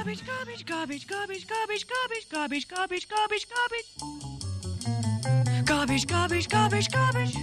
garbage, garbage, garbage, garbage, garbage, garbage, garbage, garbage, garbage. Garbage, garbage, garbage, garbage.